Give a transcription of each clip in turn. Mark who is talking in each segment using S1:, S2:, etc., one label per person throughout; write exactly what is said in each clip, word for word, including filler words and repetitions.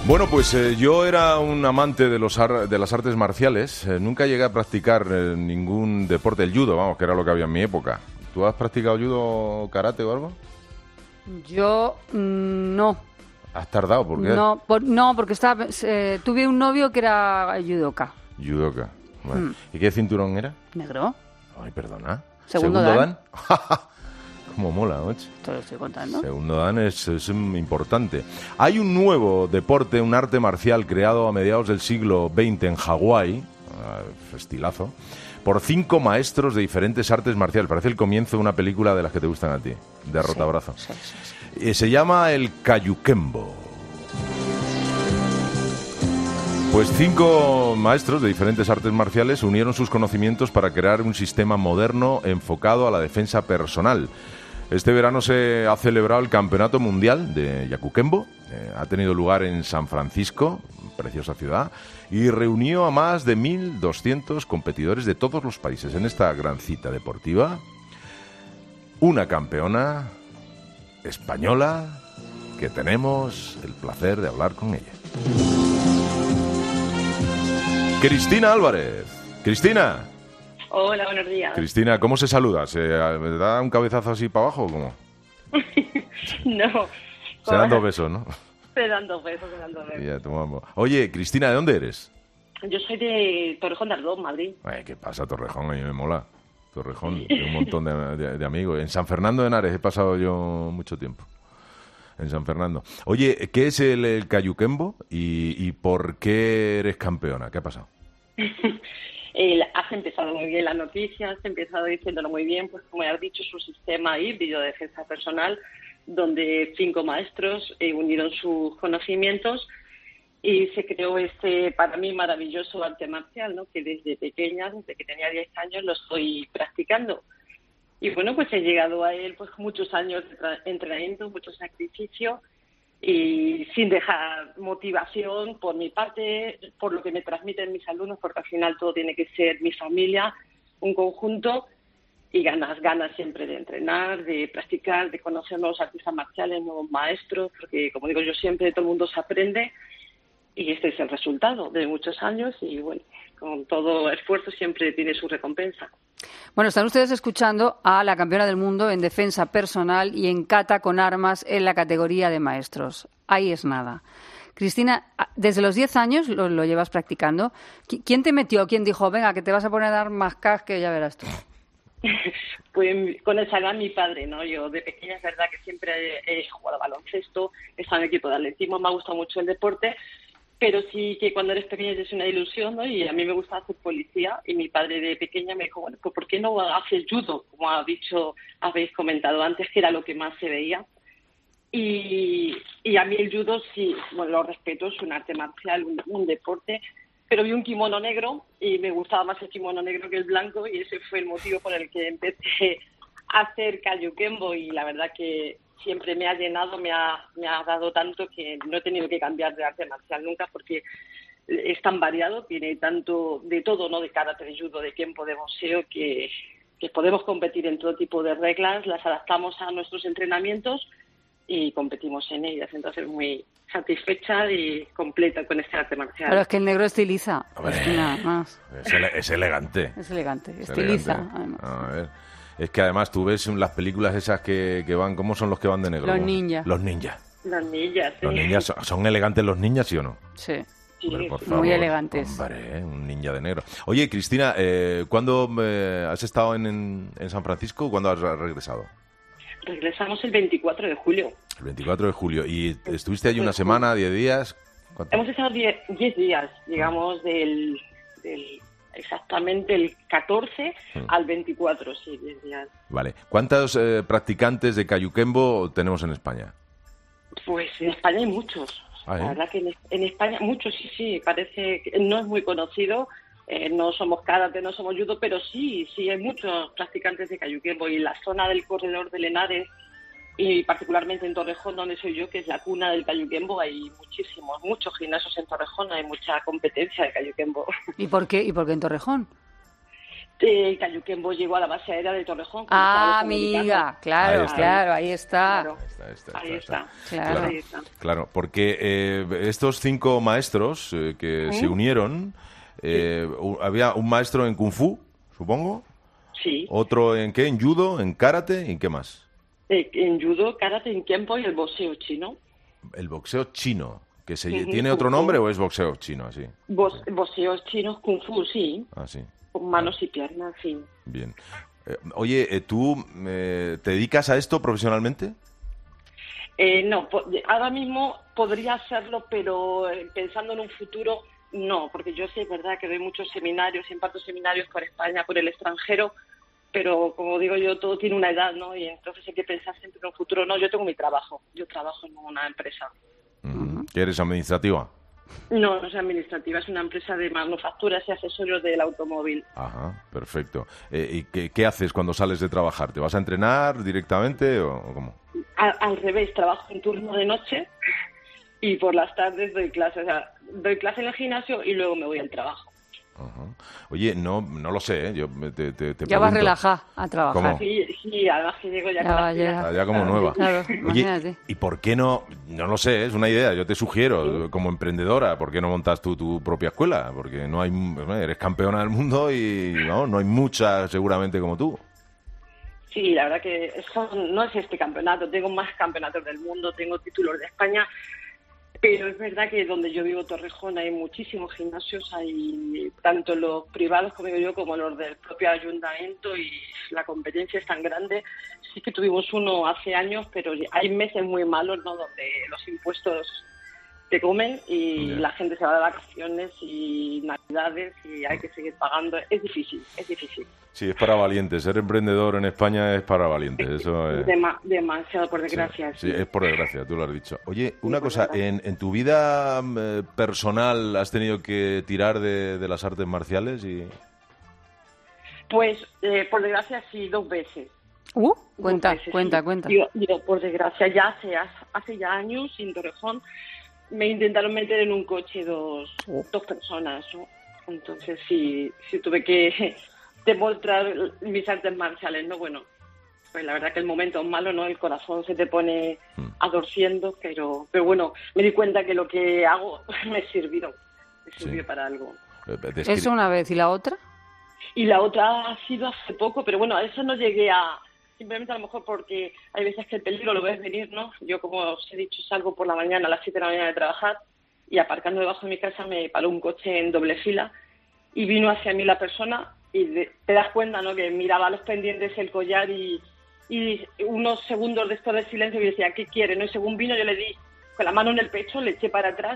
S1: Bueno, pues eh, yo era un amante de los ar- de las artes marciales. Eh, nunca llegué a practicar eh, ningún deporte, el judo, vamos, que era lo que había en mi época. ¿Tú has practicado judo, karate o algo?
S2: Yo mm, no.
S1: ¿Has tardado? ¿Por qué?
S2: No, por, no porque estaba, eh, tuve un novio que era judoka.
S1: Judoka. Vale.
S2: Mm.
S1: ¿Y qué cinturón era?
S2: ¿Negro?
S1: Ay, perdona.
S2: Segundo dan.
S1: Cómo mola, macho.
S2: Te lo estoy contando.
S1: Segundo dan es, es importante. Hay un nuevo deporte, un arte marcial creado a mediados del siglo veinte en Hawái, uh, estilazo, por cinco maestros de diferentes artes marciales. Parece el comienzo de una película de las que te gustan a ti, de rotabrazo.
S2: Sí, sí, sí, sí.
S1: Y se llama el Kayukembo. Pues cinco maestros de diferentes artes marciales unieron sus conocimientos para crear un sistema moderno enfocado a la defensa personal. Este verano se ha celebrado el Campeonato Mundial de Kayukembo. Eh, ha tenido lugar en San Francisco, preciosa ciudad, y reunió a más de mil doscientos competidores de todos los países. En esta gran cita deportiva, una campeona española que tenemos el placer de hablar con ella. Cristina Álvarez. Cristina.
S3: Hola, buenos días.
S1: Cristina, ¿cómo se saluda? ¿Se da un cabezazo así para abajo o cómo?
S3: No.
S1: Se dan dos besos, ¿no?
S3: Se dan dos besos, se dan dos besos.
S1: Ya, tomamos. Oye, Cristina, ¿de dónde eres?
S3: Yo soy de Torrejón de Ardoz, Madrid.
S1: Ay, ¿qué pasa, Torrejón? A mí me mola. Torrejón, tengo un montón de, de, de amigos. En San Fernando de Henares he pasado yo mucho tiempo. En San Fernando. Oye, ¿qué es el, el Kayukembo y, y por qué eres campeona? ¿Qué ha pasado?
S3: Eh, has empezado muy bien las noticias, has empezado diciéndolo muy bien, pues como ya has dicho, es un sistema híbrido de defensa personal donde cinco maestros eh, unieron sus conocimientos y se creó este, para mí, maravilloso arte marcial, ¿no? Que desde pequeña, desde que tenía diez años, lo estoy practicando. Y bueno, pues he llegado a él pues muchos años de tra- entrenamiento, mucho sacrificio y sin dejar motivación por mi parte, por lo que me transmiten mis alumnos, porque al final todo tiene que ser mi familia, un conjunto, y ganas, ganas siempre de entrenar, de practicar, de conocer nuevos artistas marciales, nuevos maestros, porque como digo yo siempre, de todo el mundo se aprende, y este es el resultado de muchos años, y bueno, con todo esfuerzo siempre tiene su recompensa.
S2: Bueno, están ustedes escuchando a la campeona del mundo en defensa personal y en kata con armas en la categoría de maestros. Ahí es nada. Cristina, desde los diez años lo, lo llevas practicando. ¿Quién te metió? ¿Quién dijo, venga, que te vas a poner a dar más cas que ya verás tú?
S3: Pues con esa edad mi padre, ¿no? Yo de pequeña es verdad que siempre he, he jugado baloncesto, he estado en equipo de atletismo, me ha gustado mucho el deporte, pero sí que cuando eres pequeña es una ilusión, ¿no? Y a mí me gusta hacer policía y mi padre de pequeña me dijo, bueno, pues ¿por qué no haces judo? Como ha dicho, habéis comentado antes, que era lo que más se veía. Y, y a mí el judo sí, bueno, lo respeto, es un arte marcial, un, un deporte, pero vi un kimono negro y me gustaba más el kimono negro que el blanco y ese fue el motivo por el que empecé a hacer Kayukembo y la verdad que siempre me ha llenado, me ha, me ha dado tanto que no he tenido que cambiar de arte marcial nunca porque es tan variado, tiene tanto de todo, ¿no? De karate, de judo, de kempo, de boxeo, que, que podemos competir en todo tipo de reglas, las adaptamos a nuestros entrenamientos y competimos en ellas. Entonces muy satisfecha y completa con este arte marcial.
S2: Pero es que el negro estiliza.
S1: Hombre,
S2: Es, nada más.
S1: Es, ele- es elegante.
S2: Es elegante,
S1: Es
S2: estiliza.
S1: elegante.
S2: Además.
S1: A ver. Es que además tú ves en las películas esas que, que van, ¿cómo son los que van de negro?
S2: Los
S1: ¿Cómo?
S2: ninjas.
S1: Los ninjas.
S3: Las millas, sí.
S1: Los ninjas, ¿son, son elegantes los ninjas, sí o no?
S2: Sí.
S3: Sí,
S1: Hombre, por
S3: sí.
S1: favor.
S2: Muy elegantes.
S1: Hombre, ¿eh? Un ninja de negro. Oye, Cristina, eh, ¿cuándo eh, has estado en, en, en San Francisco? ¿Cuándo has regresado?
S3: Regresamos el veinticuatro de julio.
S1: El veinticuatro de julio. ¿Y estuviste allí una semana, diez días? ¿Cuánto?
S3: Hemos estado diez días, digamos, del, del exactamente el catorce
S1: Hmm.
S3: al veinticuatro, sí, diez días.
S1: Vale. ¿Cuántos eh, practicantes de Kayukembo tenemos en España?
S3: Pues en España hay muchos.
S1: Ah, ¿eh?
S3: La verdad que en, en España, muchos, sí, sí, parece que no es muy conocido. Eh, no somos karate, no somos judo, pero sí, sí hay muchos practicantes de Kayukembo y en la zona del corredor de Henares y particularmente en Torrejón, donde soy yo, que es la cuna del Kayukembo, hay muchísimos, muchos gimnasios en Torrejón, hay mucha competencia de Kayukembo.
S2: ¿Y por qué? ¿Y por qué en Torrejón?
S3: Eh, Cayuquembo llegó a la base aérea de Torrejón.
S2: Ah, amiga, claro,
S1: Ahí está.
S2: claro, ahí está.
S3: Claro.
S1: Está, está,
S3: Ahí
S1: está,
S3: está.
S1: está.
S2: Claro.
S1: Claro,
S3: Ahí está.
S1: claro, porque eh, estos cinco maestros eh, que
S3: ¿Mm?
S1: se unieron, eh, u- había un maestro en Kung Fu, supongo,
S3: Sí.
S1: otro en qué, en Judo, en Karate, ¿y en qué más?
S3: Eh, en judo, karate, en kempo y el boxeo chino.
S1: El boxeo chino, que se,
S3: Ujú,
S1: ¿tiene
S3: Kung
S1: otro
S3: Fu.
S1: nombre o es boxeo chino así?
S3: Box- boxeos chinos, kung fu, sí.
S1: Ah, sí.
S3: Con manos y piernas, sí.
S1: Bien. Eh, oye, eh, ¿tú eh, te dedicas a esto profesionalmente?
S3: Eh, no, po- ahora mismo podría hacerlo, pero eh, pensando en un futuro, no, porque yo sé, es verdad, que doy muchos seminarios, imparto seminarios por España, por el extranjero, pero como digo yo, todo tiene una edad, ¿no? Y entonces hay que pensar siempre en un futuro. No, yo tengo mi trabajo, yo trabajo en una empresa.
S1: Mm, ¿Que eres administrativa?
S3: No, no es administrativa, es una empresa de manufacturas y accesorios del automóvil.
S1: Ajá, perfecto. Eh, ¿Y qué, qué haces cuando sales de trabajar? ¿Te vas a entrenar directamente o o cómo?
S3: Al, al revés, trabajo en turno de noche y por las tardes doy clases. O sea, doy clase en el gimnasio y luego me voy al trabajo.
S1: Ajá. Oye, no, no lo sé, ¿eh? Yo me- te, te, te
S2: Ya vas
S1: pregunto.
S2: relajada a trabajar.
S1: ¿Cómo?
S3: Sí, sí, además que llego ya,
S2: Ya
S3: con
S2: va,
S3: las pilas.
S2: ya.
S1: Está ya como nueva.
S2: Claro,
S1: Oye,
S2: imagínate.
S1: ¿y por qué no? No lo sé, es una idea. Yo te sugiero, como emprendedora, ¿por qué no montas tú tu propia escuela? Porque no hay, eres campeona del mundo y no, no hay muchas seguramente como tú.
S3: Sí, la verdad que eso no es este campeonato. Tengo más campeonatos del mundo, tengo títulos de España, pero es verdad que donde yo vivo, Torrejón, hay muchísimos gimnasios, hay tanto los privados, como digo yo, como los del propio ayuntamiento, y la competencia es tan grande. Sí que tuvimos uno hace años, pero hay meses muy malos, ¿no?, donde los impuestos te comen y
S1: Ya.
S3: la gente se va de vacaciones y navidades y hay que seguir pagando. Es difícil, es difícil.
S1: Sí, es para valientes. Ser emprendedor en España es para valientes. Eso es...
S3: Dema- demasiado, por desgracia.
S1: Sí, sí, es por desgracia, tú lo has dicho. Oye, una
S3: por
S1: cosa,
S3: desgracia.
S1: ¿en, en tu vida eh, personal has tenido que tirar de, de las artes marciales? y
S3: Pues, eh, por desgracia, sí, dos veces.
S2: Uh, cuenta,
S3: Dos veces,
S2: cuenta,
S3: sí.
S2: cuenta.
S3: Digo, digo, por desgracia, ya hace, hace ya años, en Torrejón, me intentaron meter en un coche dos,
S2: Oh.
S3: dos personas, ¿no? Entonces sí, sí tuve que demostrar mis artes marciales, ¿no? Bueno, pues la verdad que el momento es malo, ¿no? El corazón se te pone adorciendo, pero, pero bueno, me di cuenta que lo que hago me sirvió, me sirvió
S1: Sí.
S3: para algo.
S1: eh, descri-
S2: Eso una vez, ¿y la otra?
S3: Y la otra ha sido hace poco, pero bueno, a eso no llegué a... Simplemente a lo mejor porque hay veces que el peligro lo ves venir, ¿no? Yo, como os he dicho, salgo por la mañana a las siete de la mañana de trabajar y aparcando debajo de mi casa me paró un coche en doble fila y vino hacia mí la persona y de- te das cuenta, ¿no?, que miraba a los pendientes el collar y, y unos segundos después del silencio y decía, ¿qué quiere? ¿No? Y según vino yo le di con la mano en el pecho, le eché para atrás.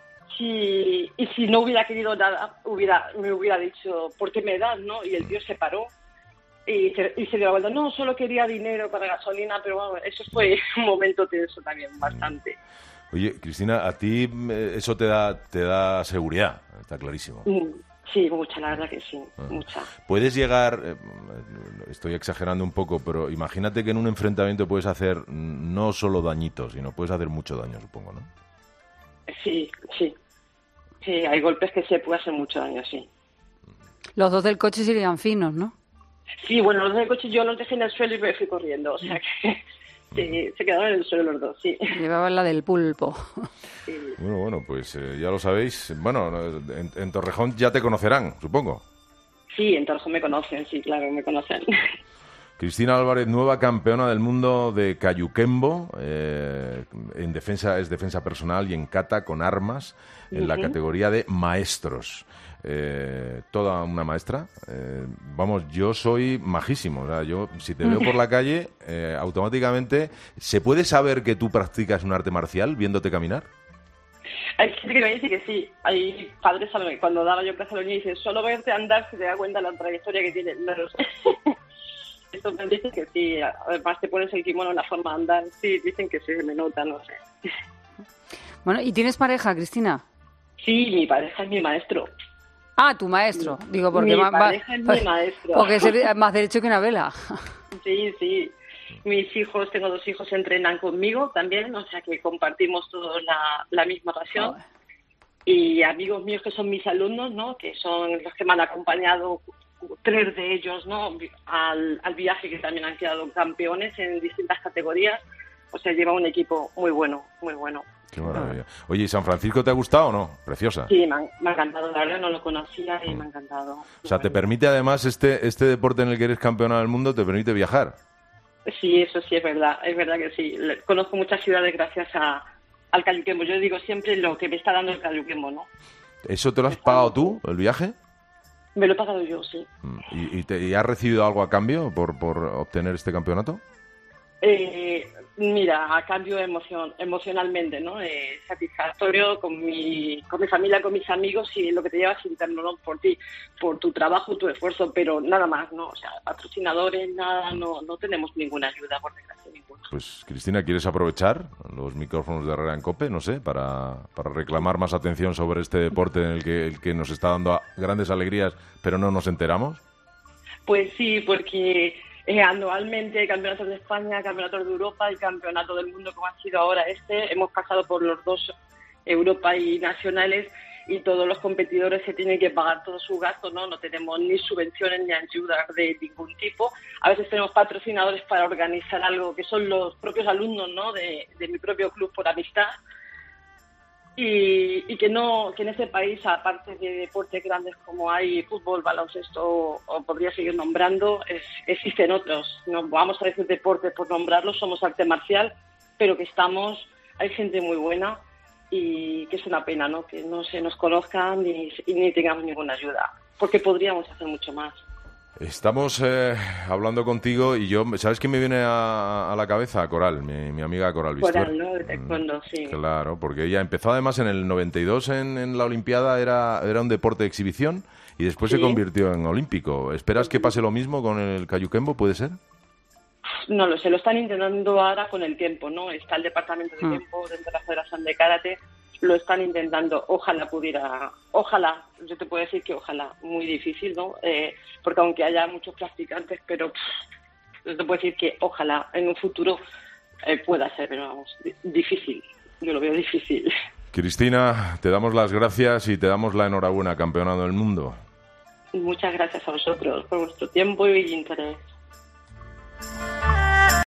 S3: Si, y si no hubiera querido nada, hubiera, me hubiera dicho, ¿por qué me das? ¿No? Y el tío se paró y se, y se dio la vuelta. No, solo quería dinero para gasolina, pero bueno, eso fue un momento tenso también, bastante.
S1: Oye, Cristina, a ti eh, eso te da, te da seguridad, está clarísimo.
S3: Mm, Sí, mucha, la verdad que sí, mucha.
S1: Puedes llegar, eh, estoy exagerando un poco, pero imagínate que en un enfrentamiento puedes hacer mm, no solo dañitos, sino puedes hacer mucho daño, supongo, ¿no?
S3: Sí, sí. Sí, hay golpes que se puede hacer mucho daño, sí.
S2: Los dos del coche serían finos, ¿no?
S3: Sí, bueno, los del coche yo los dejé en el suelo y me fui corriendo, o sea que sí, se quedaron en el suelo los dos, sí.
S2: Llevaban la del pulpo.
S3: Sí.
S1: Bueno, bueno, pues eh, ya lo sabéis. Bueno, en, en Torrejón ya te conocerán, supongo.
S3: Sí, en Torrejón me conocen, sí, claro, me conocen.
S1: Cristina Álvarez, nueva campeona del mundo de Cayuquembo, eh, en defensa, es defensa personal y en kata con armas, en la
S3: Ujú.
S1: categoría de maestros. Eh, toda una maestra. Eh, vamos, yo soy majísimo. O sea, yo, si te veo por la calle, eh, automáticamente, ¿se puede saber que tú practicas un arte marcial viéndote caminar?
S3: Hay gente que me dice que sí. Hay padres, a lo- cuando daba yo clase a los niños, dicen, solo verte andar se te da cuenta la trayectoria que tienes. No lo sé. Esto me dicen que sí. Además te pones el kimono en la forma de andar. Sí, dicen que sí, se me nota, no sé.
S2: Bueno, ¿y tienes pareja, Cristina?
S3: Sí, mi pareja es mi maestro.
S2: Ah, tu maestro. Digo, porque
S3: Mi
S2: ma- ma-
S3: pareja es mi maestro.
S2: Porque sería más derecho que una vela.
S3: Sí, sí. Mis hijos, tengo dos hijos, entrenan conmigo también, o sea que compartimos todos la, la misma pasión.
S2: Joder.
S3: Y amigos míos que son mis alumnos, ¿no?, que son los que me han acompañado tres de ellos, ¿no? Al, al viaje, que también han quedado campeones en distintas categorías. O sea, lleva un equipo muy bueno, muy bueno.
S1: Qué maravilla. Oye, ¿y San Francisco te ha gustado o no? Preciosa.
S3: Sí, me ha, me ha encantado, la verdad no lo conocía y mm. me ha encantado.
S1: O sea, ¿te permite además este este deporte en el que eres campeona del mundo, te permite viajar?
S3: Sí, eso sí es verdad, es verdad que sí. Conozco muchas ciudades gracias a, al Cayuquembo. Yo digo siempre lo que me está dando el Cayuquembo, ¿no?
S1: ¿Eso te lo has pagado tú, el viaje?
S3: Me lo he pagado yo, sí.
S1: ¿Y, y, te, y has recibido algo a cambio por, por obtener este campeonato?
S3: Eh, mira, a cambio emoción, emocionalmente, ¿no? Eh, satisfactorio con mi, con mi familia, con mis amigos y lo que te llevas interno, ¿no? Por ti, por tu trabajo, tu esfuerzo, pero nada más, ¿no? O sea, patrocinadores, nada, no, no tenemos ninguna ayuda, por desgracia, ninguna.
S1: Pues, Cristina, ¿quieres aprovechar los micrófonos de Herrera en COPE, no sé, para, para reclamar más atención sobre este deporte en el que, el que nos está dando grandes alegrías, pero no nos enteramos?
S3: Pues sí, porque Eh, anualmente campeonatos de España, campeonatos de Europa y campeonato del mundo, como ha sido ahora este. Hemos pasado por los dos, Europa y nacionales, y todos los competidores se tienen que pagar todos sus gastos, ¿no? No tenemos ni subvenciones ni ayudas de ningún tipo. A veces tenemos patrocinadores para organizar algo que son los propios alumnos, ¿no? de, de mi propio club por amistad. Y, y que no que en ese país, aparte de deportes grandes como hay fútbol, baloncesto o, o podría seguir nombrando, es, existen otros. No vamos a decir deportes por nombrarlos, somos arte marcial, pero que estamos, hay gente muy buena y que es una pena, ¿no? Que no se nos conozcan ni, ni tengamos ninguna ayuda, porque podríamos hacer mucho más.
S1: Estamos eh, hablando contigo y yo, ¿sabes qué me viene a, a la cabeza? Coral, mi, mi amiga Coral Bistuer.
S3: Coral, ¿no? De taekwondo, sí.
S1: Claro, porque ella empezó además en el noventa y dos en, en la Olimpiada, era, era un deporte de exhibición y después sí. se convirtió en olímpico. ¿Esperas que pase lo mismo con el Cayuquembo, puede ser?
S3: No lo sé, lo están intentando ahora con el tiempo, ¿no? Está el departamento de tiempo dentro de la Federación de Karate, lo están intentando, ojalá pudiera, ojalá, yo te puedo decir que ojalá, muy difícil, ¿no? Eh, porque aunque haya muchos practicantes, pero pff, yo te puedo decir que ojalá en un futuro eh, pueda ser, pero vamos, difícil, yo lo veo difícil.
S1: Cristina, te damos las gracias y te damos la enhorabuena, campeona del mundo.
S3: Muchas gracias a vosotros por vuestro tiempo y interés.